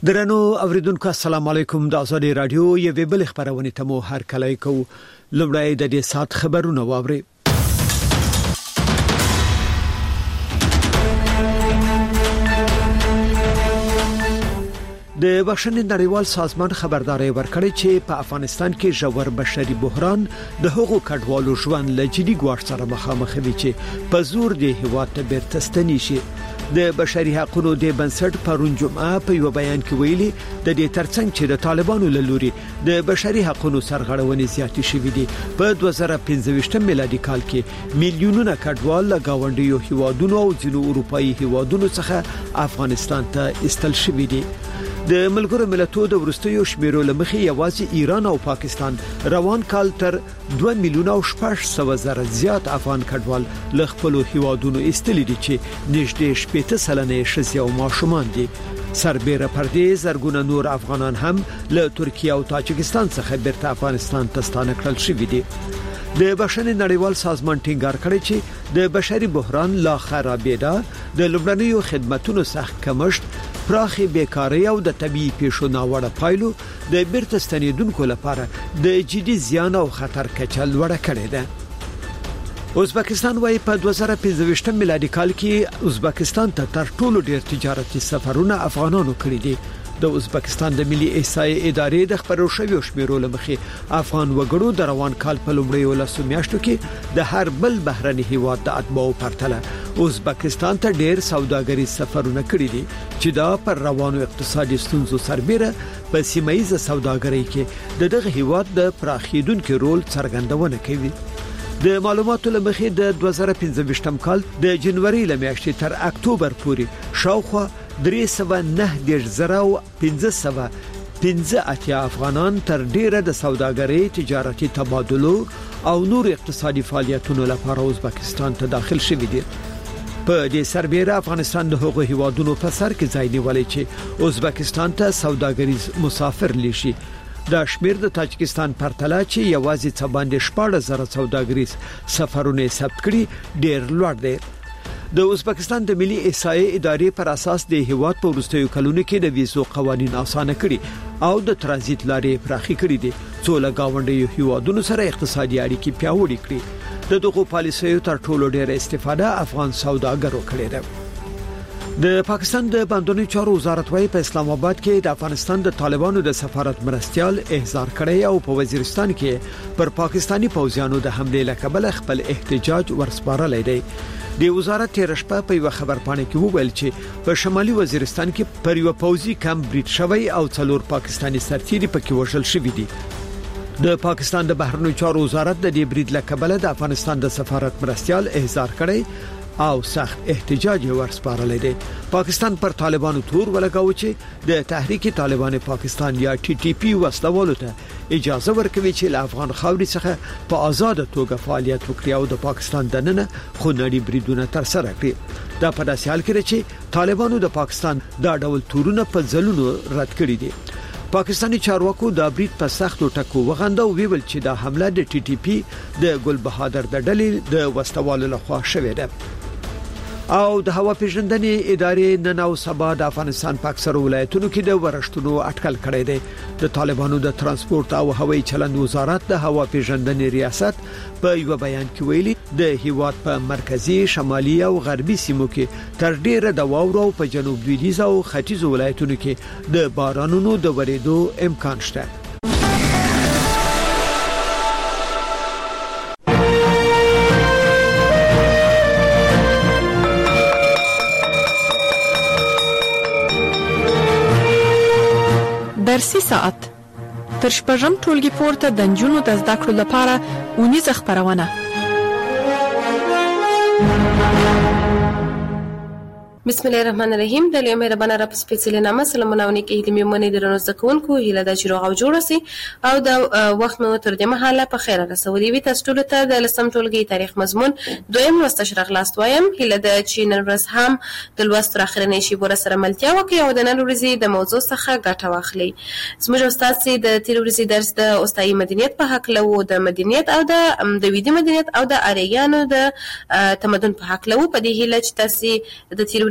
درنو اوریدونکو السلام علیکم د ازادي رادیو یوې بل خبرونه ته مو هر کله کو لومړی د دې سات خبرونه واوري. د بشري نړیوال سازمان خبرداري ورکړی چې په افغانستان کې ژور بشري بحران د حقوقو کډوالو ژوند له جدي ګواښ سره مخامخ دي چې په زور د هیواد ته بیرته ستنی شي. د بشري حقوقو د بنسټ پرون جمعه په یو بیان کې ویلي د دې ترڅنګ چې د طالبانو له لوري د بشري حقوقو سرغړونې زیاتې شوې دي. په 2015 میلادي کال کې میلیونونه کډوال له گاونډیو هیوادونو او ځینو اروپאי هیوادونو څخه افغانستان ته استل شوي دي. د ملګرو ملتونو د ورستیو شمیرو لمخې یوازې ایران او پاکستان روان کال تر 2,600,000 زیات افغان کډوال له خپل هیوادونو استلي دي چې نږدې 80 سلنه ښځې او ماشومان دي. سربېره پر دې زرګونه نور افغانان هم له ترکیه او تاجکستان څخه بیرته افغانستان ته ستانه کړل شوي دي. د بشري نړیوال سازمان ټینګار کړی چې د بشري بحران لا خرابېدا د لومړنیو خدماتو سخت کمښت، پراخي بیکاری او د طبي پیښو ناوړه پایلو د بیرته ستنیدونکو لپاره د جدي زیان او خطر کچه لوړه کړې ده. ازبکستان وايي په 2015 میلادي کال کې ازبکستان ته تر ټولو ډېر تجارتي سفرونه افغانانو کړی دي. د ازبکستان د ملي احصایې ادارې د خبرو شویو شمیرو لمخې افغان وګړو د روان کال په لومړیو لسو میاشتو کې د هر بل بهرني هیواد د اتباعو پرتله ازبکستان ته ډېر سوداګري سفرونه کړی دي چې دا پر روانو اقتصادي ستونزو سربېره په سیمایي سوداګرۍ کې دغه هیواد د پراخیدونکو رول څرګندونه کوي. د معلوماتو لمخې د 2015 کال د جنوري لمیاشتې تر اکتوبر پورې شاوخوا 309,515 افغانان تر ډیره د سوداګرۍ، تجارتي تبادلو او نور اقتصادي فعالیتونو لپاره ازبکستان ته داخل شوي دي. په دې سربېره افغانستان د هغو هیوادونو په سر کې ځای نیولی چې ازبکستان ته سوداګریز مسافر لشي. دا شمیر د تاجکستان پرتله چې یوازې څه باندې 14,000 سوداګریز سفرونه ثبت کړي ډېر لوړ دی. د ازبکستان د ملي احصایې ادارې پر اساس د هیواد په وروستیو کلونو کې د ویزو قوانین اسانه کړي او د ترانزیت لارې پراخې کړي دي څو له گاونډیو هیوادونو سره اقتصادي اړیکې پیاوړې کړي. دغه پالیسیو تر ټولو ډېره استفاده افغان سوداګرو کړې ده. د پاکستان د بندونو چارو وزارت وايي په اسلام آباد کې د افغانستان د طالبانو د سفارت مرستيال احضار کړی او په وزیرستان کې پر پاکستانی پوځیانو د حمله لکبل خپل احتجاج ورسپارلې دی. د وزارت تیر شپه په یو خبرپاڼه کې وویل چې په شمالي وزیرستان کې پر یو پوځي کمپ بریټ شوی او 4 پاکستانی سرتیري پکې وژل شوی دي. د پاکستان د بهرنیو چارو وزارت د دې بریټ لکبل د افغانستان د سفارت مرستيال احضار کړی او سخت احتجاج ورسپارلې دي. پاکستان پر طالبانو تور ولګاو چې د تحریک طالبان پاکستان یا TTP وسلوالو ته اجازه ورکوي چې له افغان خاورې څخه په آزاد توګه فعالیت وکړي او د پاکستان دننه خونړي بریدونه تر سره کړي. دا په داسې حال کې چې طالبانو د پاکستان دا ډول تورونه په ځلونو رد کړي دي. پاکستانی چارواکو د بریټ په سختو ټکو وغندو ویل چې دا حمله د TTP د ګل بهادر د ډلې د وسوالو لخوا شوې ده. او د هوا پیژندنې ادارې نن او سبا د افغانستان په اکثر ولایتونو کې د ورښتونو اټکل کړی دی. د طالبانو د ترانسپورت او هوایي چلند وزارت د هوا پیژندنې ریاست په یو بیان کې ویلي د هیواد په مرکزی، شمالي او غربي سیمو کې تر ډیره د واورو په جنوب لویدیځ او ختیځ ولایتونو کې د بارانونو د ورېدو امکان شته. درسي ساعت تر شپږم ټولګي پورته د نجونو د زده کړو لپاره اونیزه خپرونه. بسم الله الرحمن الرحیم. د لوی مهربانه رب سپیڅلې نامه سلامونه او نیکي دې مې درنو زکونکو هیله د چیرغ او جوړ سي او د وخت مو تر دې مهاله په خیر رسولي وي. تاسو ټول ته د لسم ټولګي تاریخ مضمون دویم لوست شرح لاست وایم. هیله د چینل ورځ هم د لوست اخرنۍ شی بور سره ملتیا وکي او د نن ورځې د موضوع څخه ګټه واخلي. زموږ استاد سي د تیر ورځې درس د استایي مدنیت په حق له د مدنیت او د ویدي مدنیت او د اریانو د تمدن په حق له په دې هیله چې تاسو د تیر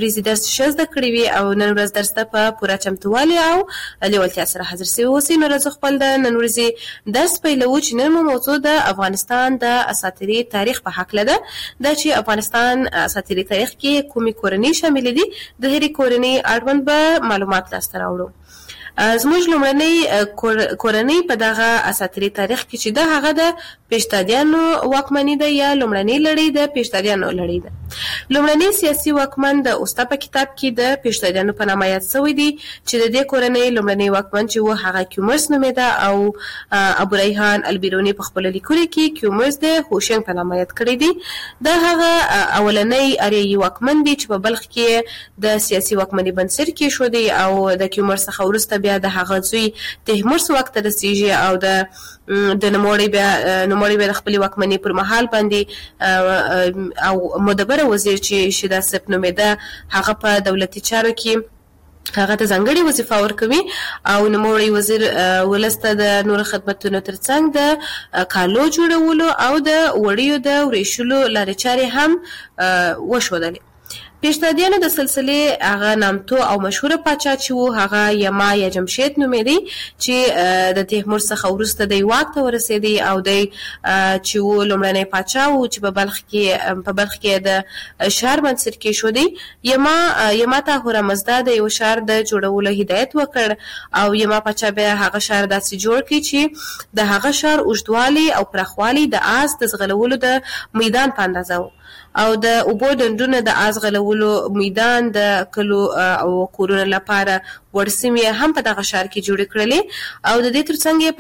ورځې درس شزده کړی وي او نن ورځ درس ته په پوره چمتووالي او لیوالتیا سره حاضر سوي اوسئ. نو راځو خپل د نن ورځې درس پیلوو چې نن مو موضوع د افغانستان د اساطیري تاریخ په هکله ده. دا چې افغانستان اساطیري تاریخ کې کومې کورنۍ شاملې دي، د هرې کورنۍ اړوند به معلومات لاسته راوړو. زموږ لومړنۍ کورنۍ په دغه اساطیري تاریخ کې چې ده هغه د پیشتادیانو واکمني ده یا لومړنۍ لړۍ د پیشتادیانو لړۍ ده. لومړنۍ سیاسي واکمن د اوستا په کتاب کې د پیشتادیانو په نامه یاد شوی دی چې د دې کورنۍ لومړنۍ واکمن چې و هغه کیومرث نومېده او ابو ریحان البیرونی په خپل لیکلو کې کیومرث د هوشنګ په نامه یاد کړی دی. دا هغه اولنۍ اریایي واکمن دی چې په بلخ کې د سیاسي واکمنۍ بنسټ کېښودی او د کیومرث څخه وروسته بیا د هغه زوی تیمور واک ته رسیږي او د نوموړي بیا د خپلې واکمنۍ پر مهال باندې او مدبره وزیر چې شیدا سپ نومېده هغه په دولتي چارو کې هغه ته ځانګړې وظیفه ورکوي او نوموړی وزیر ولس ته د نور خدمتونو ترڅنګ د کالو جوړولو او د وړیو د وریشلو لارې چارې هم وښودلې. پیشتادیانو د سلسلې هغه نامتو او مشهوره پاچا چې و هغه یما یا جمشید نومېدی چې د تیمور څخه وروسته دی واک ته ورسېدی او دی چې و لومړنی پاچا و چې په بلخ کې د ښار بنسټ کېښودی. یما ته هورمزدا د یو ښار د جوړولو هدایت وکړ او یما پاچا بیا هغه ښار داسې جوړ کړي چې د هغه ښار اوږدوالی او پراخوالی د آس د ځغلولو د میدان په اندازه و او د اوبو ډنډونه د آس غلولو میدان د کلو او کورونو لپاره ورسمې هم په دغه ښار کې جوړ کړلې او د دې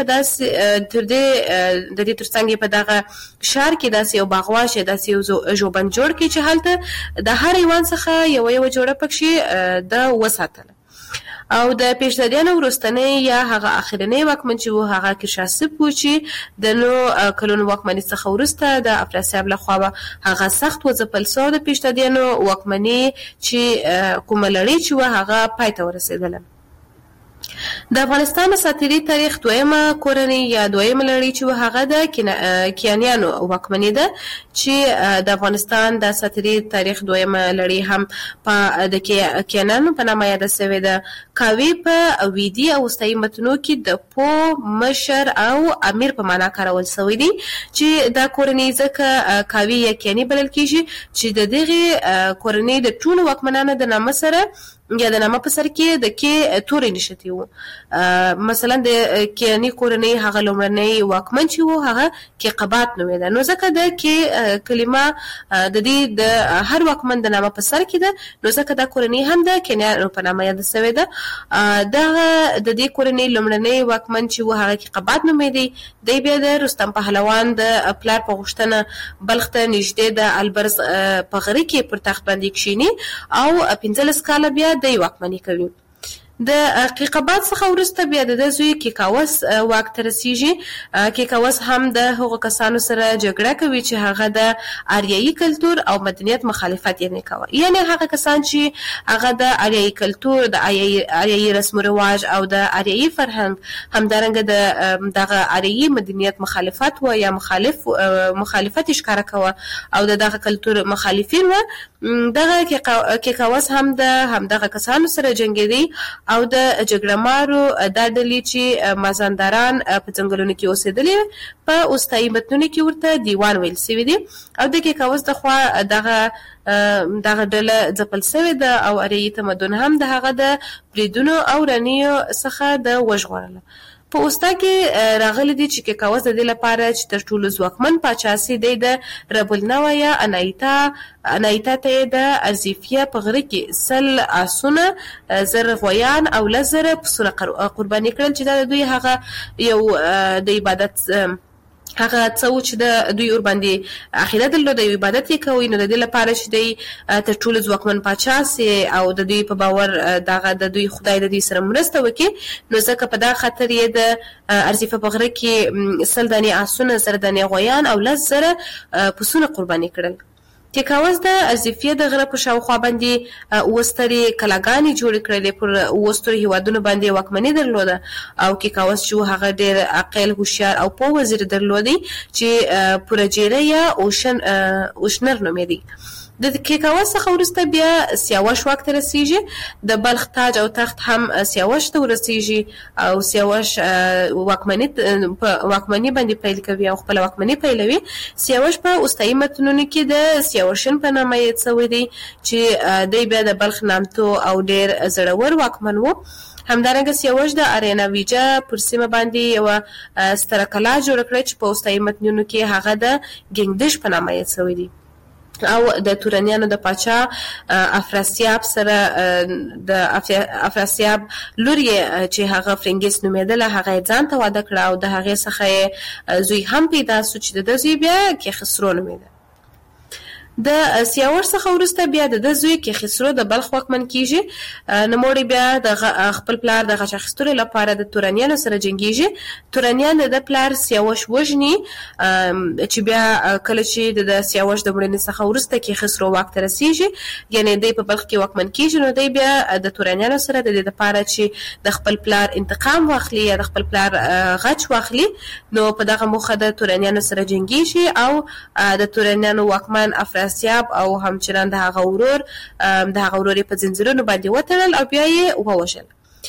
ترڅنګ په دغه ښار کې داسې یو باغواشه داسې یو ژوبند جوړ کړي چې هلته د هر حیوان څخه یو جوړه پکښې د وساتله. او د پیشتادیانو وروستنۍ یا هغه اخرنۍ واکمن چې و هغه کیشاسپ و چې د نو کلونو واکمنۍ څخه وروسته د افراسیاب لخوا هغه سخت وځپل سو د پیشتادیانو واکمنۍ چې کومه لړۍ چې و هغه پای ته ورسېدله. د افغانستان اساطیري تاریخ دویمه کورنۍ یا دویمه لړۍ چې و هغه د کیانیانو واکمنۍ ده چې د افغانستان د اساطیري تاریخ دویمه لړۍ هم د کیانیانو په نامه یاده سوې ده. کاوی په ویدي او وسطایي متنو کې د پو مشر او امیر په معنا کارول شوی دی چې دا کورنۍ ځکه کاوی یا کیانی بلل کېږي چې د دغه کورنۍ د ټولو واکمنانو د نامه سره یا د نامه په سر کې د کې تورې نشتی وو. مثلا د کیانی کورنۍ هغه لومړنۍ واکمن چې وو هغه کې قبات نومېده نو ځکه د کې کلمه د دې د هر واکمن د نامه په سر کې ده نو ځکه دا کورنۍ هم د کیانیانو په نامه یاد شوې ده. دغه د دې کورنۍ لومړنۍ واکمن چې وو هغه کې قبات نومېدی. دی بیا د رستم پهلوان د پلار په غوښتنه بلخ ته نږدې د البرز په غره کې پر تخت باندې کښینی او 15 کاله بیا د واکمنۍ کوي. د قیقبات څخه وروسته بیا د زوی کیکاوس واک ته رسیږي. کیکاوس هم د هغو کسانو سره جګړه کوي چې هغه د آریایي کلتور او مدنیت مخالفت یې کوي، یعنی هغه کسان چې هغه د آریایي کلتور د آریایي رسم و رواج او د آریایي فرهنګ همدارنګه د دغه آریایي مدنیت مخالفت و یا مخالفت ښکاره کوي او دغه کلتور مخالفین و. دغه کیکاوس هم د همدغه کسانو سره جنګېدی او د جګړه مارو دا ډلې چې مازندران په ځنګلونو کې اوسېدلې په اوستایي متنونو کې ورته دیوان ویل سوي دي او د کیکاوس د خوا دغه ډله ځپل سوې ده او اریایي تمدن هم د هغه د بریدونو او رانیو څخه د وژغورله. په اوستا کې راغلي دي چې کیکاوس د دې لپاره چې تر ټولو ځواکمن پاچا سي دی د ربلنوا یا انایتا ته د ارزیفیه په غره کې سل آسونه زر غویان او لزر پسونه قرباني کړل چې دا دوی هغه یو د عبادت هغه څو چې د دوی ور باندې عقیده درلوده یو عبادت یې کوي نو د دې لپاره چې دی تر ټولو ځواکمن پاچا سي او د دوی په باور دغه د دوی خدای د دوی سره مرسته وکړي نو ځکه په دا خاطر یې د ارزیفه په غره کې سل دانې آسونه زر دانې غویان او لس زره پسونه قرباني کړل. کیکاوس د ارزیفیه د غره په شاوخوا باندې وستري کلاګانې جوړ کړلې پر وسترو هیوادونو باندې واکمني درلوده او کیکاوس چې هغه ډېر عاقل هوښیار او په وزیر درلودي چې پرجیره یا اوشنر نومېدی. د کیکاوس څخه وروسته بیا سیاوش واک ته رسیږي، د بلخ تاج او تخت هم سیاوش ته ورسیږي او سیاوش واکمني باندې پیل کوي او خپل واکمني پیلوي. سیاوش په اوستایي متنونو کې د سیاوشن په نامه یاد شوی دی چې دی بیا د بلخ نامتو او ډیر زړور واکمن و. همدارنګه سیاوش د آریناویجا پر سیمه باندې یو ستره کلا جوړ کړه چې په اوستایي متنونو کې هغه د ګنگدش په نامه یاد شوی دی او د تورانیانو د پاچا افراسیاب سره د افراسیاب لور چې هغه فرنګیس نومېدله هغه ځان ته واده کړه او د هغې څخه زوی هم پیدا سو چې د زوی بیا کیخسرو نومېده. د سیاوش څخه وروسته بیا د زوی کیخسرو د بلخ واکمن کیږي. نوموړی بیا د خپل پلار د غچ اخیستلو لپاره د تورانیانو سره جنګیږي. تورانیان د پلار سیاوش وژني چې بیا کله چې د سیاوش د مړینې څخه وروسته کیخسرو واک ته رسیږي یعنی دی په بلخ کې واکمن کیږي نو دی بیا د تورانیانو سره د دې لپاره چې د خپل پلار انتقام واخلي یا د خپل پلار غچ واخلي نو په دغه موخه د تورانیانو سره جنګیږي او د تورانیانو واکمن افراسیاب او همچنان د هغه ورور په زنځیرونو باندې وتړل او بیا یې ووژل.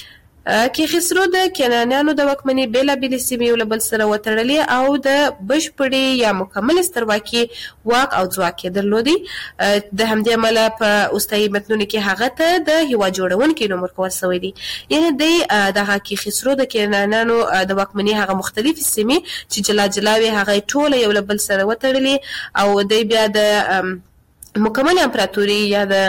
کیخسرو د کنعانیانو د واکمنۍ بېلابېلې سیمې یو له بل سره وتړلې او د بشپړې یا مکملې سترواکي واک او ځواک یې درلودی. د همدې امله په اوستایي متنونو کې هغه ته د هیواد جوړونکي نوم ورکول شوی دی. یعنې دی دغه کیخسرو د کنعانیانو د واکمنۍ هغه مختلفې سیمې چې جلا جلا وې هغه ټوله یو له بل سره وتړلې او دی بیا د مکمل امپراتوري یا د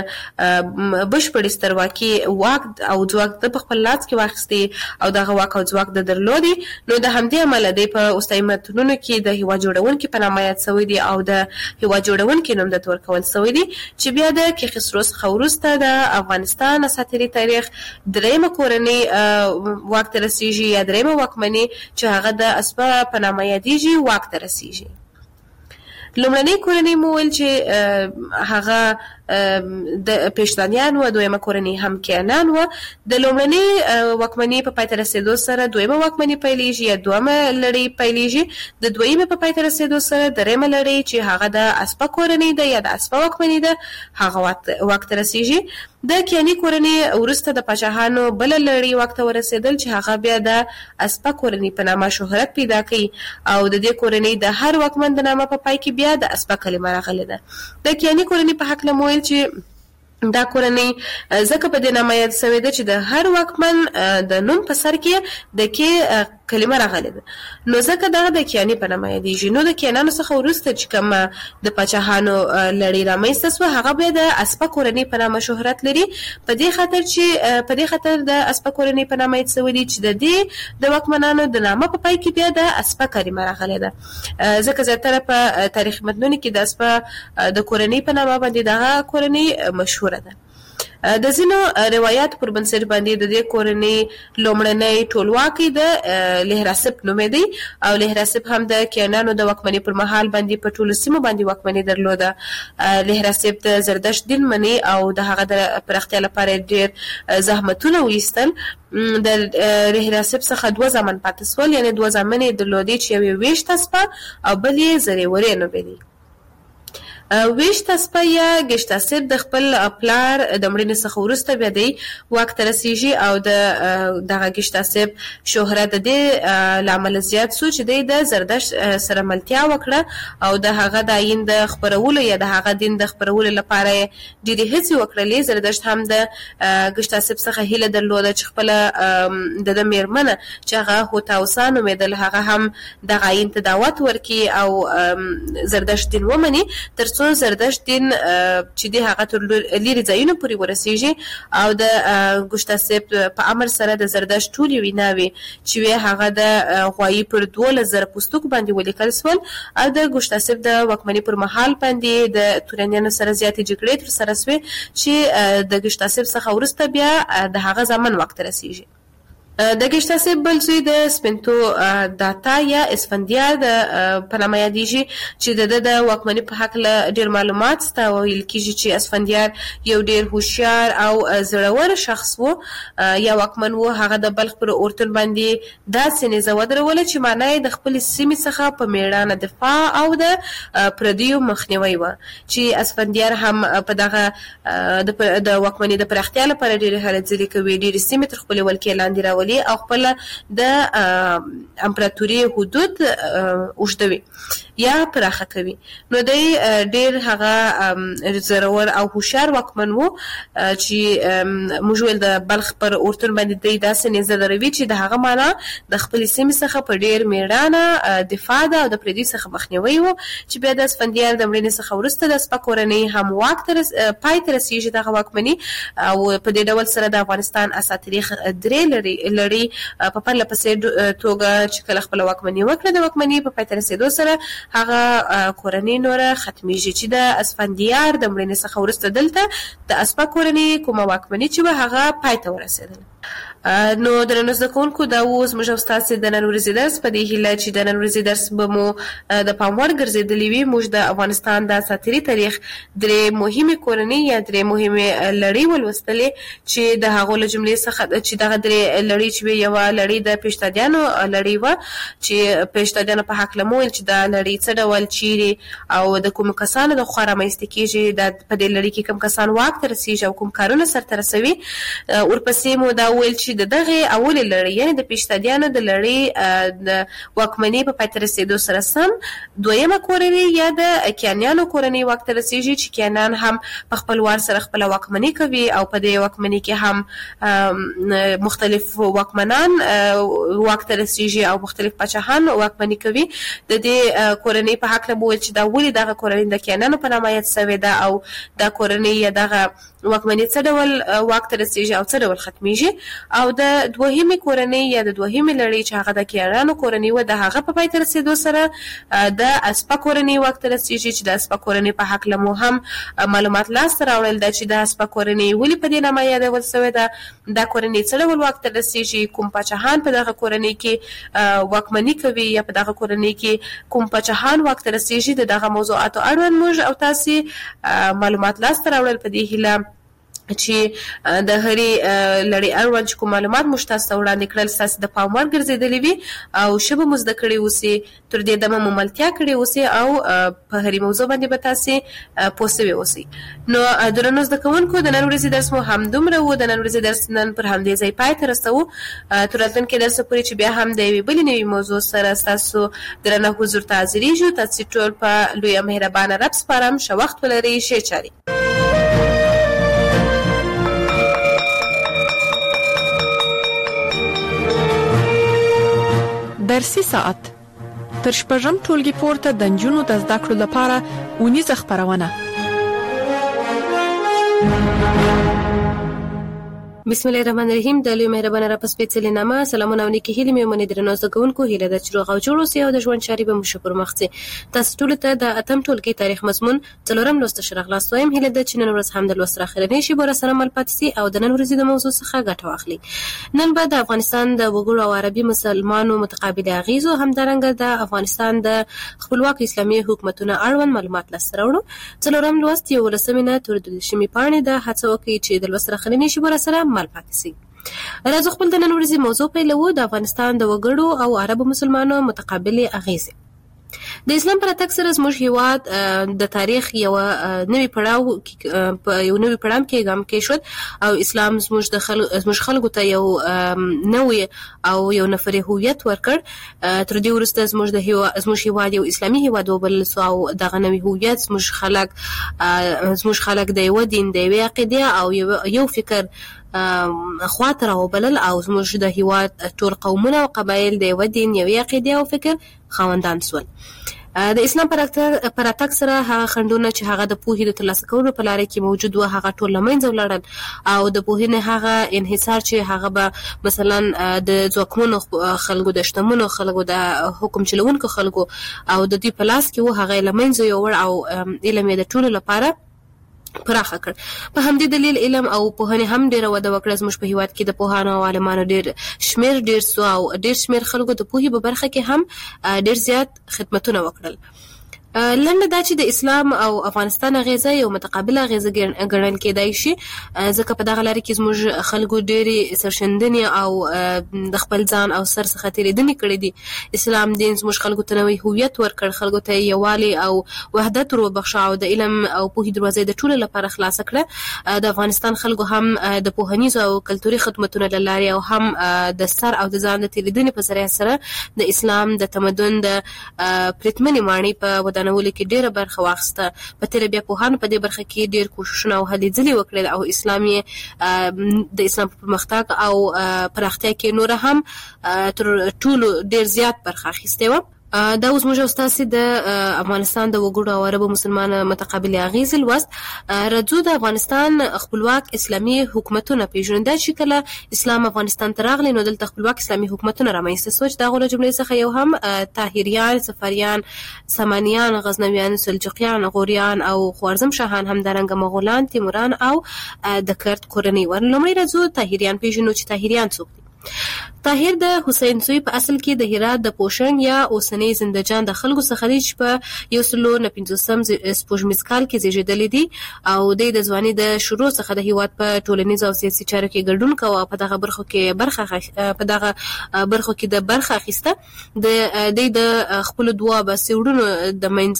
بشپړې سترواکي واک او ځواک د خپل لاس کې واخیستي او دغه واک او ځواک د درلودي. نو د همدې امله دی په اوستایي متنونو کې د هیواد جوړونکي په نامه یاد شوی دی او د هیواد جوړونکي نوم درته ورکول شوی دی چې بیا د کیخسرو څخه وروسته د افغانستان اساطیري تاریخ دریمه کورنۍ واک ته رسیږي یا دریمه واکمني چې هغه د اسپه په نامه یادیږي واک ته رسیږي. لومړنۍ کورنۍ مو ویل چې هغه د پېشتانیان و، دویمه کورنۍ هم کیانان و. د لومړنۍ واکمنۍ په پای ته رسېدو سره دویمه واکمنۍ پیلېږي یا دویمه لړۍ پیلېږي. د دویمې په پای ته رسېدو سره دریمه لړۍ چې هغه د اسپه کورنۍ ده یا د اسپه واکمنۍ ده هغه واک ته رسېږي. د کیاني کورنۍ وروسته د پاچاهانو بله لړۍ واک ته ورسېدل چې هغه بیا د اسپه کورنۍ په نامه شهرت پیدا کوي او د دې کورنۍ د هر واکمن د نامه په پای کې بیا د اسپه کلمه راغلې ده. د کیاني کورنۍ په هکله مو ویل چې دا کورنۍ ځکه په دې نامه یاد شوې ده چې د هر واکمن د نوم په سر کې د کې کلمه راغلې ده نو ځکه دغه د کیاني په نامه یادېږي. نو د کیانانو څخه وروسته چې کومه د پاچاهانو لړۍ رامنځته سوه هغه بیا د اسپه کورنۍ په نامه شهرت لري په دې خاطر د اسپه کورنۍ په نامه یاد شوی دی چې د دې د واکمنانو د نامه په پای کې بیا د اسپه کلمه راغلې ده. ځکه زیاتره په تاریخي متنونو کې د اسپه د کورنۍ په نامه باندې دغه کورنۍ مشهوره ده. د ځینو روایت پر بنسټ باندې د دې کورنۍ لومړنی ټولواکي د لهراسپ نومېدی او لهراسپ هم د کیانانو د واکمنۍ پر مهال باندې په ټولو سیمو باندې واکمنۍ درلوده. لهراسپ د زردشت دین مني او د هغه د پراختیا لپاره ډېر زحمتونه وایستل. د لهراسپ څخه 2 زامن پاتې شول یعنې 2 زامن یې درلودې چې یو یې ویشت اسپه او بل یې زریورې نومېدی. ویشت اسپه یا ګشتاسپ د خپل پلار د مړینې څخه وروسته بیا دی واک ته رسیږي او دغه ګشتاسپ شهرت د دې له امله زیات سو چې دی د زردشت سره ملتیا وکړه او د هغه د آیین د خپرولو یا د هغه دین د خپرولو لپاره ډېرې هڅې وکړلې. زردشت هم د ګشتاسپ څخه هیله درلوده چې خپله د ده مېرمنه چې هغه هوتاوسا نومېدل هغه هم دغه آیین ته دعوت ورکړي او زردشت دین ومني تر څو زردشت دین چې دی هغه تر لیرې ځایونو پورې ورسیږي او د ګشتاسپ په امر سره د زردشت ټولې ویناوې چې وې هغه د غوایي پر 12,000 پوستکو باندې ولیکل شول او د ګشتاسپ د واکمنۍ پر مهال باندې د تورانیانو سره زیاتې جګړې ترسره شوې چې د ګشتاسپ څخه وروسته بیا د هغه زامن واک ته رسیږي. د ګشتاسې بل زوی د سپینتو داتا یا اسفندیار د په نامه یادېږي چې د واکمنۍ په هکله ډېر معلومات سته. ویل کېږي چې اسفندیار یو ډېر هوښیار او زړور شخص و یا واکمن و. هغه د بلخ پر اورتون باندې داسې نیزه ودروله چې معنا یې د خپلې سیمې څخه په میړانه دفاع او د پردیو مخنیوی و، چې اسفندیار هم په دغه د واکمنۍ د پراختیا لپاره ډېرې هلې ځلې کوي، ډېرې سیمې تر خپلې ولکې لاندې راولي او خپل د امپراتوري حدود اوږدوي یا پراخه کوي. نو دی ډیر هغه زړور او هوښیار واکمن وو چې موږ ویل د بلخ پر اورتون باندې دی داسې نیزه دروي چې د هغه معنا د خپلې سیمې څخه په ډیر میړانه دفاع ده او د پردي څخه مخنیوی و، چې بیا د اسفندیار د مړینې څخه وروسته د سپه کورنۍ هم واک پای ته رسېږي دغه واکمني. او په دې ډول سره د افغانستان اساتریخ درې لړۍ په پرله پسې توګه چې کله خپله واکمني وکړه، د واکمني په پای ته رسېدو سره هغه کورنۍ نوره ختمیږي چې د اسفندیار د مړینې څخه وروسته دلته د اسپه کورنۍ کومه واکمني چې به هغه پای ته ورسېدله. نو درنو زده کوونکو دا اوس موږ او ستاسې د نن ورځې درس په دې هیله چې د نن ورځې درس به مو د پام وړ ګرځېدلی وي. موږ د افغانستان د اساطیري تاریخ درې مهمې کورنۍ یا درې مهمې لړۍ ولوستلې چې د هغو له جملې څخه چې دغه درې لړۍ چې وي، یوه لړۍ د پیشتادیانو لړۍ وه چې پیشتادیانو په هکله مو ویل چې دا لړۍ څه ډول چیرې او د کومو کسانو د خوا رامنځته کېږي، په دې لړۍ کې کوم کسان واک ته رسېږي او کوم کارونه سرته رسوي. ورپسې مو دا ویل چې د دغه اولې لړۍ یعنې د پیشتادیانو د لړۍ د واکمنۍ په پای ته رسېدو سره سم دویمه کورنۍ یا د کیانیانو کورنۍ واک ته رسېږي چې کیانیان هم په خپل وار سره خپله واکمني کوي او په دې واکمنۍ کې هم مختلف واکمنان واک ته رسېږي او مختلف پاچاهان واکمني کوي. د دې کورنۍ په هکله مو ویل چې دا ولې دغه کورنۍ د کیانیانو په نامه یاد سوې ده او دا کورنۍ یا دغه واکمني څه ډول واک ته رسېږي او څه ډول ختمیږي. او د دوهمې کورنۍ یا د دوهمې لړۍ چې هغه د کیانیانو کورنۍ وه، د هغه په پای ته رسېدو سره د اسپه کورنۍ واک ته رسېږي چې د اسپه کورنۍ په هکله مو هم معلومات لاسته راوړل ده چې د اسپه کورنۍ ولې په دې نامه یادول سوې ده، دا کورنۍ څه ډول واک ته رسېږي، کوم پاچاهان په دغه کورنۍ کې واکمني کوي یا په دغه کورنۍ کې کوم پاچاهان واک ته رسېږي. د دغه موضوعاتو اړوند موږ او تاسې معلومات لاسته راوړل په دې هیله چې د هرې لړۍ اړوند چې کوم معلومات موږ تاسو ته وړاندې کړل ستاسې د پام وړ ګرځېدلي وي او ښه به مو زده کړي اوسي، تر دې دمه مو ملتیا کړې اوسي او په هرې موضوع باندې به تاسې پوه سوي اوسئ. نو درنو زده کوونکو د نن ورځې درس مو همدومره و. د نن ورځې درس نن پر همدې ځای پای ته رسوو. تر راتلونکي درسه پورې چې بیا هم د یوې بلې نوې موضوع سره ستاسو درنه حضور ته حاضرېږو. تاسې ټول په لویه مهربانه رب سپارم. ښه وخت ولرئ. ښې چارې. درسي ساعت تر شپږم ټولګي پورته د نجونو د زده کړو لپاره اونیزه خپرونه. بسم الله الرحمن الرحیم. د لوی مهربانه رب سپېڅلې نامه سلامونه او نیکې هیلې مې ومنئ. درنو زده کوونکو، هیله ده چې روغ او جوړ اوسئ او د ژوند چارې به مو ښه پرمخ ځي. تاسو ټولو ته د اتم ټولګي تاریخ مضمون څلورم لوست ښه راغلاست وایم. هیله ده چې نن ورځ هم د لوست راخرنۍ شیبو راسره مل پاتې سئ او د نن ورځې د موضوع څخه ګټه واخلئ. نن به د افغانستان د وګړو او عربي مسلمانو متقابل اغیزو همدارنګه د افغانستان د خپلواک اسلامي حکومتونو اړوند معلومات لاسته راوړو. څلورم لوست 11 نه تر 12 پاڼې د هڅه وکړئ چې د لوست راخرنۍ شیبو راسره مل پاتې سئ. راځو خپل د نن ورځې موضوع پیلوو. د افغانستان د وګړو او عربو مسلمانو متقابلې اغیزې. د اسلام پر راتګ سره زموږ هیواد د تاریخ یو نوی پړاو کې ګام کې شو او اسلام زموږ خلکو ته یو نوی او یو نفري هویت ورکړ. تر دې وروسته زموږ هیواد یو اسلامي هیواد وبلل سو او دغه نوی هویت زموږ خلک د یو دین، د یو عقیده او یو فکر خواته راوبلل او زموږ د هیواد ټول قومونه او قبایل د یو دین، یو عقیده او فکر خاوندان سول. د اسلام پر راتګ سره هغه خنډونه چې هغه د پوهې د ترلاسه کولو په لاره کې موجود و هغه ټول له منځه ولاړل او د پوهې هغه انحصار چې هغه به مثلا د ځواکمنو خلکو، د شتمنو خلکو، د حکم چلوونکو خلکو او د دوی په لاس کې و هغه له منځه یووړ او علم یې د ټولو لپاره پراخه کړ. په همدې دلیل علم او پوهنې هم ډېره وده وکړه. زموږ په هیواد کې د پوهانو او عالمانو ډېر شمېر سو او ډېر شمېر خلکو د پوهې په برخه کې هم ډېر زیات خدمتونه وکړل. لنډه دا چې د اسلام او افغانستان اغیزه یو متقابله اغیزه ګڼل کېدای شي، ځکه په دغه لارې کې زموږ خلکو ډېرې سرښندنې او د خپل ځان او سر څخه تېرېدنې کړې دي. اسلام دین زموږ خلکو ته نوی هویت ورکړ، خلکو ته یووالی او وحدت وروبخښه او د علم او پوهې دروازې د ټولو لپاره خلاصه کړه. د افغانستان خلکو هم د پوهنیزو او کلتوري خدمتونو له لارې او هم د سر او د ځان د تېرېدنې په ذریعه سره د اسلام د تمدن د پرتمنې ماڼۍ په ودانولو کې ډېره برخه واخیسته. په تېره بیا پوهانو په دې برخه کې ډېر کوښښونه او هلې ځلې وکړل او اسلام یې د اسلام په پرمختګ او پراختیا کې نوره هم تر ټولو ډېر زیات برخه اخیستې وه. دا اوس موږ ستاسې د افغانستان د وګړو او عربو مسلمانو متقابلې اغیزې لوست. راځو د افغانستان خپلواک اسلامي حکومتونه پېژنو. دا چې کله اسلام افغانستان ته راغلی نو دلته خپلواک اسلامي حکومتونه رامنځته شول چې د هغو له جملې څخه یو هم طاهریان، صفریان، سامانیان، غزنویان، سلجوقیان، غوریان او خوارزم شاهان، همدارنګه مغولان، تیموران او د کرد کورنۍ ور. لومړی راځو طاهریان پېژنو چې طاهریان څوک دي. طاهر د حسین سوی په اصل کې د هرات د پوشنګ یا اوسنۍ زندهجان د خلکو څخه دی چې په 1950 سپوږمیز کال کې زیږېدلی دی او د ځوانۍ د شروع څخه د هیواد په ټولنیزو او سیاسي چارو کې ګډون کوه او په دغه برخو کې د برخه اخیسته. د خپل دوه باسي وړونو د منځ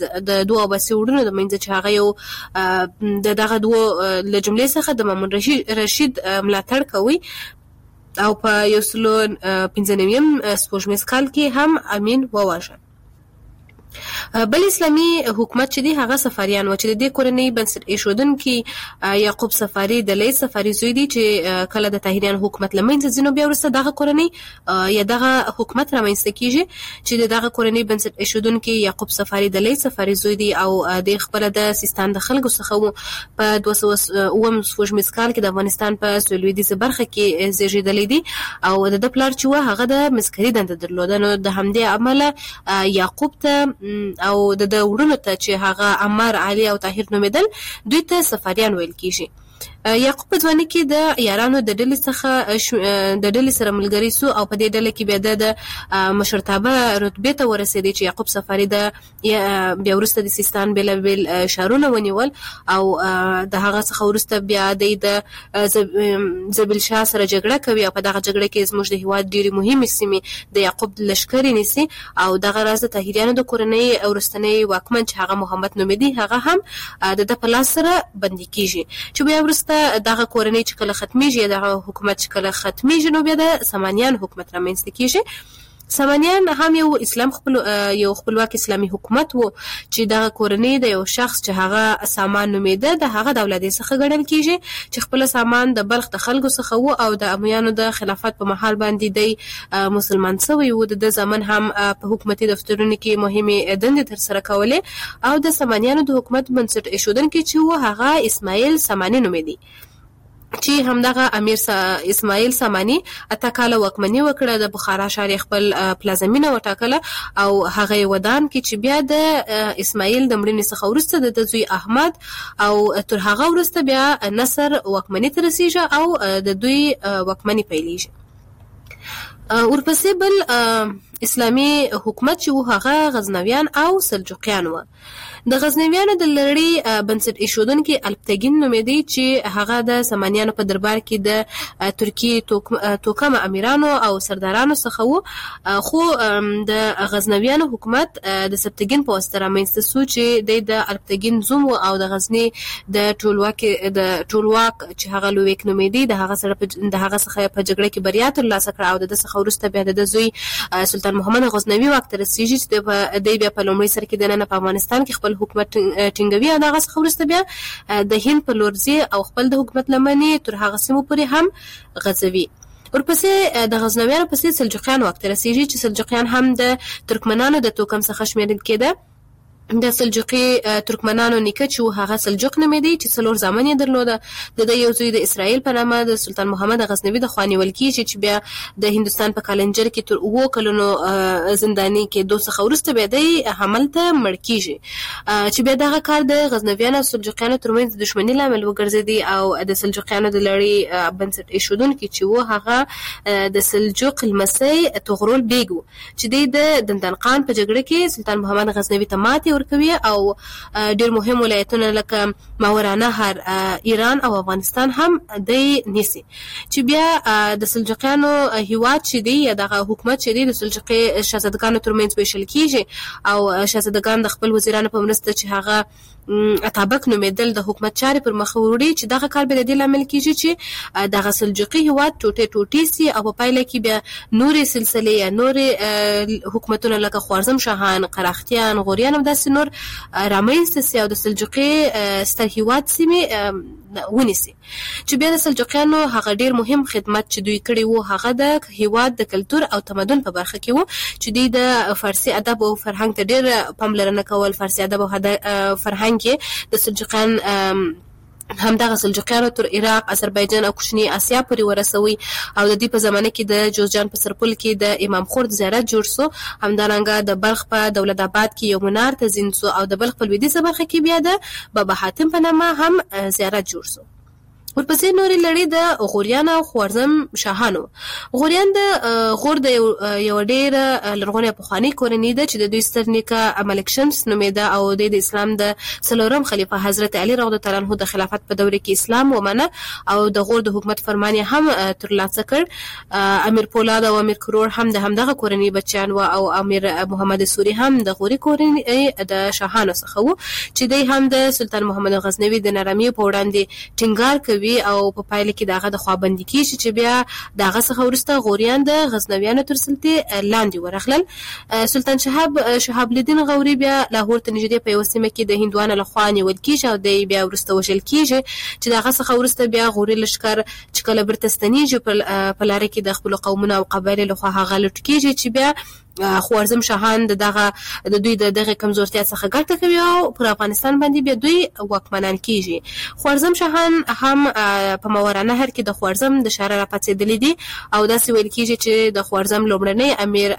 چې هغه یو دغه دوه له جملې څخه د مامون رشید ملاتړ کوي او په 1995 سپوږمیز کال کې هم امین وواژه. بل اسلامي حکومت چې دی هغه صفاریان و چې د دې کورنۍ بنسټ ایښودونکي یعقوب صفاري د لیث صفاري زوی دی چې کله د طاهریان حکومت له منځه ځي نو بیا وروسته دغه کورنۍ یا دغه حکومت رامنځته کیږي چې دغه کورنۍ بنسټ ایښودونکي یعقوب صفاري د لیث صفاري زوی دی او د خپله د سیستان د خلکو څخه و. په 209 سپوږمیز کال کې د افغانستان په لویدیځه برخه کې زیږېدلی دی او د ده پلار چې و هغه د مسکري دنده درلوده. نو د همدې امله یعقوب ته او د وړونو ته چې هغه عمر، علي او طاهر نومېدل دوی ته صفاریان ویل کیږي. یعقوب په ځوانۍ کې د یارانو د ډلې سره ملګری سو او په دې ډله کې بیا د مشرتابه رتبې ته ورسېدی چې یعقوب صفاري بیا وروسته د سیستان بېلابېل ښارونه ونیول او د هغه څخه وروسته بیا د زبیل شاه سره جګړه کوي او په دغه جګړه کې زموږ د هېواد ډېرې مهمې سیمې د یعقوب لښکرې نیسي او دغه راز د طاهریانو د کورنۍ وروستنی واکمن چې هغه محمد نومېدی هغه هم د ده په لاس سره بندي کیږي. چې بیا وروسته دغه کورنۍ چې کله ختمیږي یا دغه حکومت چې کله ختمیږي نو بیا د سامانیان حکومت رامنځته کیږي. سامانیان هم یو خپلواک اسلامي حکومت و چې دغه کورنۍ د یو شخص چې هغه سامان نومېده د هغه د اولادې څخه ګڼل کیږي چې خپل سامان د بلخ د خلکو څخه و او د امویانو د خلافت په مهال باندې دی مسلمان شوی و. د زمن هم په حکومتي دفترونو کې مهمې دندې ترسره کولې او د سامانیانو د حکومت بنسټ ایښودونکی چې و هغه اسماعیل ساماني نومېدی چې همدغه امیر اسماعیل ساماني 8 کاله واکمني وکړه. د بخارا ښار خپل پلازمینه وټاکله او هغه ودان کې چې بیا د اسماعیل د مړینې څخه وروسته د زوی احمد او تر هغه وروسته بیا نصر واکمني ته رسیږي او د دوی واکمني پیلېږي. ورپسې بل اسلامي حکومت چې و هغه غزنویان او سلجوقیان و. د غزنویانو د لړۍ بنسټ ایښودونکي الپتګین نومېدی چې هغه د سامانیانو په دربار کې د ترکیې توکم امیرانو او سردارانو څخه و. خو د غزنویانو حکومت د سبتګین په واسطه رامنځته سو چې د الپتګین زوم او د غزني د ټولواک چې هغه لویک نومېدی د هغه څخه په جګړه کې بریا ترلاسه کړه او د څخه وروسته بیا د زوی سلطان محمد غزنوي واک ته رسیږي چې د بیا په لومړي سر کې دننه په افغانستان کې خپل حکومت ټینګوي او دغه څخه وروسته بیا د هند په لور ځي او خپل د حکومت لمنې تر هغه سیمو پورې هم غځوي. ورپسې د غزنویانو پسې سلجوقیان واک ته رسیږي چې سلجوقیان هم د ترکمنانو د توکم څخه شمیرل کېده د سلجوقي ترکمنانو نیکه چې هغه سلجوق نومېدی چې څلور زامن یې درلوده. د یو زوی د اسرائیل په نامه د سلطان محمد غزنوي د خوا نیول کیږي چې بیا د هندستان په کالنجر کې تر 7 کلونو زنداني کې 2 څخه وروسته بیا د حمل ته مړ کیږي چې بیا دغه کار د غزنویانو او سلجوقیانو ترمنځ د دښمنۍ لامل وګرځېدی او د سلجوقیانو د لړۍ بنسټ ایښودونکي چې و هغه د سلجوق لمسی طغرل بیګ و چې د دندنقان په جګړه کې سلطان محمد غزنوي ته ماتې ورکوي او ډېر مهم ولایتونه لکه ماورانهر، ایران او افغانستان هم د نیسي. چې بیا د سلجوقیانو هیواد چې دی یا دغه حکومت چې دی د سلجوقي شاهزادګانو ترمنځ ویشل کیږي او شاهزادګان د خپل وزیرانو په مرسته چې هغه اتابک نومېدل د حکومت چارې پر مخ وړي چې دغه کار به د دې لامل کیږي چې دغه سلجوقي هیواد ټوټې سي او په پایله کې بیا نورې سلسلې یا نورې حکومتونه لکه خوارزم شاهان، قراختیان، غوریان او داسې نور رامنځته سي او د سلجوقي ستر هیواد سیمې ونیسي. چې بیا د سلجوقیانو هغه ډیر مهم خدمت چې دوی کړی وو هغه د هیواد د کلتور او تمدن په برخه کې وو چې دوی د فارسي ادب او فرهنګ ته ډیر پاملرنه کول. فارسي ادب او فرهنګ کې د سلجوقیان همدغه سلجوقیانو تر عراق، آذربایجان او کوچنی آسیا پورې ورسوي او د دې په زمانه کې د جوزجان په سرپل کې د امام خورد زیارت جوړ سو. همدارنګه د بلخ په دولت آباد کې یو منار تزین سو او د بلخ په لویدیځه برخه کې بیا د بابا حاتم په نامه هم زیارت جوړ سو. ورپسې نورې لړۍ د غوریان او خوارزم شاهانو. غوریان د غور د یو ډېر لرغونې پخوانۍ کورنۍ ده چې د دوی ستر نیکه ملک شمس نومېده او د اسلام د 4م خلیفه حضرت علي رضی الله عنه د خلافت په دوره کې اسلام ومنه او د غور د حکومت فرمان هم ترلاسه کړ. امیر پولاد او امیر کرور هم د همدغه کورنۍ بچیان و او امیر محمد سوري هم د غوري کورنۍ د شاهانو څخه و چې دوی هم د سلطان محمد غزنوي د نرمۍ په وړاندې ټینګار کوي او په پایله کې دغه د خوابندي کیږي چې بیا دغه څخه وروسته غوریان د غزنویانو تر سلطې لاندې ورغلل. سلطان شهاب الدین غوري بیا لاهور ته نږدې په یو سیمه کې د هندوانو لخوا نیول کیږي او د بیا وروسته وژل کیږي چې دغه څخه وروسته بیا غوري لښکر چې کله برته ستنیږي په لاره کې د خپل قومونو او قبایل لخوا هغه لټ کیږي چې بیا خوارزم شاهان د دوی دغه کمزورتیا څخه ګټه کوي او پر افغانستان باندې بیا دوی واکمنان کیږي. خوارزم شاهان هم په ماورانهر کې د خوارزم د شهر را پاتېدلې دي او داسې ویل کیږي چې د خوارزم لومړنی امیر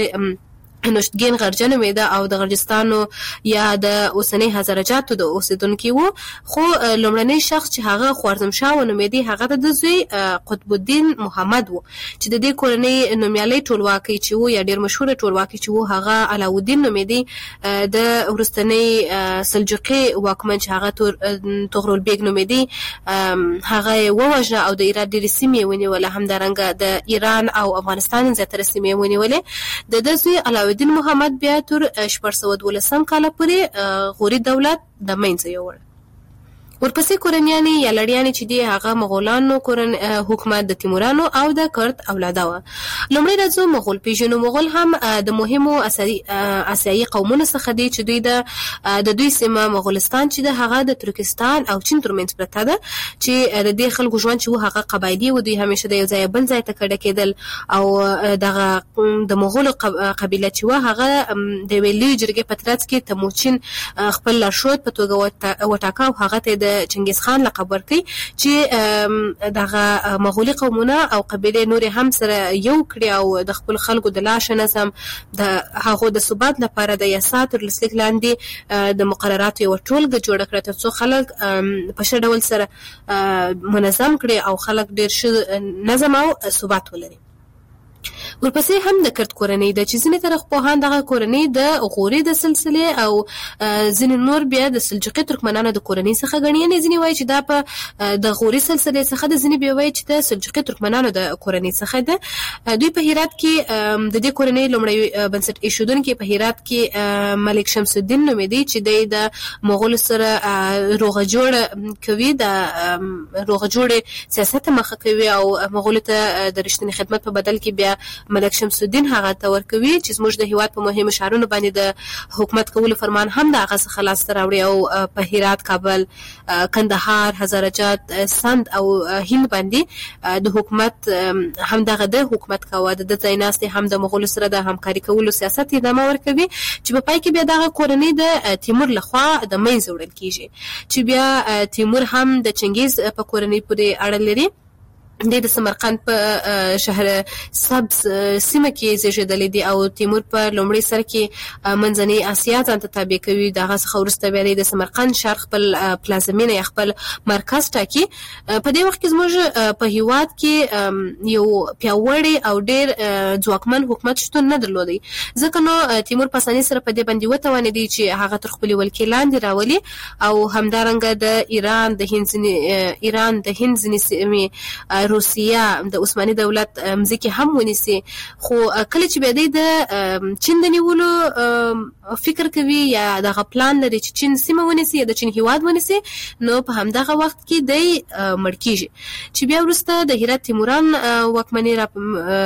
انوشتګین غرجه نومېده او د غرجستانو یا د اوسنۍ هزارجاتو د اوسیدونکي وو. خو لومړنی شخص چې هغه خوارزم شاه ونومېدی هغه د زوی قطب الدین محمد وو چې د دې کورنۍ نومیالي ټولواکي چې وو یا ډیر مشهور ټولواکي چې وو هغه علاؤالدین نومېدی. د وروستنۍ سلجوقي واکمن چې هغه طغرل بیګ نومېدی هغه ووژنه او د ایران ډېرې سیمې ونیولې. همدارنګه د ایران او افغانستان زیاتره سیمې ونیولې. د زوی علاؤالدین محمد بیا تر 1412 کال پورې غوري دولت د منځه یووړ. ورپسې کورنیانې یا لړیانې چې دی هغه مغولانو حکومت د تیمورانو او د کرد اولاده وه. لومړی راځو مغول پیژنو. مغول هم د مهمو آسیایي قومونو څخه دی چې دوی د دوی سیمه مغولستان چې د هغه د ترکستان او چین ترمنځ پرته ده چې د دې خلکو ژوند چې و هغه قبایلي و. دوی همیشه د یو ځای بل ځای ته کډه کېدل او دغه د مغولو قبیله چې و هغه د یوې لویې جرګې په ترڅ کې تموچین خپل لارښود په توګه وټاکه او هغه ته د چنګیز خان لقب ورکړي چې دغه مغولي قومونه او قبیلې نورې هم سره یو کړي او د خپل خلکو د لاشه نظم د هغو د ثبات لپاره د یاسا تر لسلیک لاندې د مقرراتو یوه ټولګه جوړه کړه تر څو خلک په ښه ډول سره منظم کړي او خلک ډېر ښه نظم او ثبات ولري. ورپسې هم د کرد کورنۍ ده چې ځینې تاریخپوهان دغه کورنۍ د غوري د سلسلې او ځینې نور بیا د سلجوقي ترکمنانو د کورنۍ څخه ګڼي. یعنې ځینې وایي چې دا په د غوري سلسلې څخه ده، ځینې بیا وایي چې د سلجوقي ترکمنانو د کورنۍ څخه ده. دوی په هرات کې د دې کورنۍ لومړی بنسټ ایښودونکی په هرات کې ملک شمس الدین نومېدی چې دی د مغولو سره روغه جوړه کوي، د روغه جوړې سیاست مخه کوي او مغولو ته د رښتینې خدمت په بدل کې بیا ملک شمس الدین هغه ته ورکوي چې زموږ د هیواد په مهمو ښارونو باندې د حکومت کولو فرمان هم د هغه څخه لاسته راوړي او په هرات، کابل، کندهار، هزارجات، سند او هند باندې د حکومت هم دغه حکومت کاوه. د ځای ناستې هم د مغولو سره د همکاري کولو سیاست ادامه ورکوي چې په پای کې بیا دغه کورنۍ د تیمور لخوا د منځه وړل کیږي چې بیا تیمور هم د چنګیز په کورنۍ پورې اړه لري. د سمرقند په شهر سبز سیمه کې زیږیدلی دی او تیمور په لومړي سر کې منځنۍ اسیا ځان ته تابع کوي. دغه څخه وروسته بیا د سمرقند ښار خپل پلازمینه یا خپل مرکز ټاکي. په دې وخت کې زموږ په هیواد کې یو پیاوړی او ډېر ځواکمن حکومت شتون نه درلودی، ځکه نو تیمور په اسانۍ سره په دې باندې وتوانېدی چې هغه تر خپلې ولکې لاندې راولي او همدارنګه د ایران د هند ځینې سیمې، روسیه، د عثماني دولت مځکې هم ونیسي. خو کله چې بیا د چین د نیولو فکر کوي یا دغه پلان لري چې چین سیمه ونیسي یا د چین هیواد ونیسي، نو په همدغه وخت کې دی مړ کیږي چې بیا وروسته د هرات تیموران واکمني را